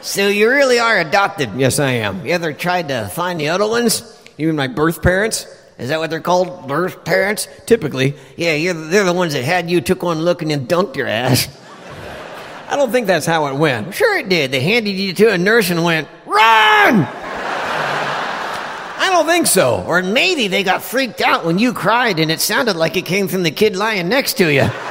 So you really are adopted? Yes, I am. You ever tried to find the other ones? You mean my birth parents? Is that what they're called? Birth parents? Typically. Yeah, they're the ones that had you, took one look, and then dunked your ass. I don't think that's how it went. Sure it did. They handed you to a nurse and went, run! I don't think so. Or maybe they got freaked out when you cried and it sounded like it came from the kid lying next to you.